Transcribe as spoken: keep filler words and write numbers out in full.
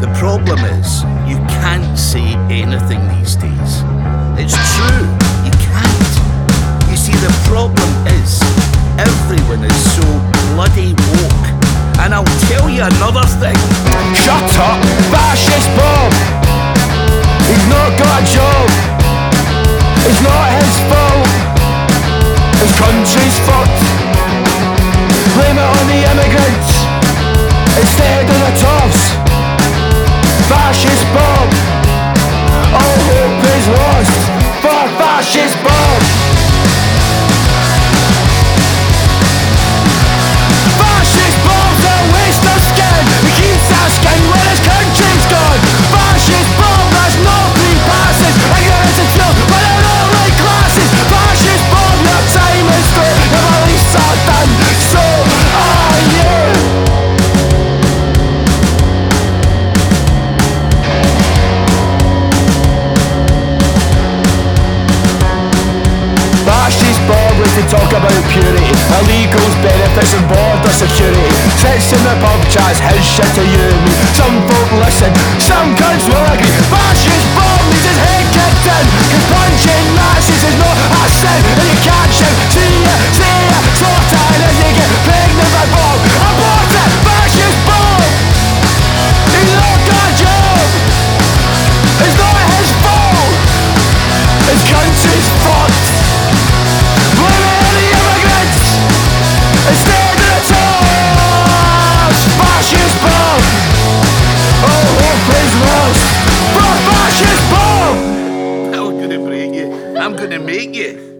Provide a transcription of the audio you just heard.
The problem is, you can't say anything these days. It's true, you can't. You see, the problem is, everyone is so bloody woke. And I'll tell you another thing. Shut up, fascist Bob! He's not got a job. It's not his fault. His country's fucked. Blame it on the immigrants instead of the toughs. Fascist Bob, all hope is lost for fascist Bob. Fascist Bob's a waste of skin. He keeps asking when his country's gone. Fascist Bob has no free passes. Ignorance is fuel by the ruling classes. Fascist Bob, your time is through. Your beliefs are done, so are you. Fascist Bob likes to talk about purity, illegals, benefits and border security. Sits in the pub, chats his shit to you and me. Some folk listen, some cunts will agree. Fascist Bob needs his head kicked in, cause punching Nazis is not a sin. And you can't shout, see ya, see ya, slaughter. And as you get pregnant by Bob, abort it, Fascist Bob. He's not got a job. It's not his fault. His country's fucked. Blame it on the immigrants instead of the toss. Fascist Bob, all hope is lost for fascist Bob. I'm gonna break you. I'm gonna make you.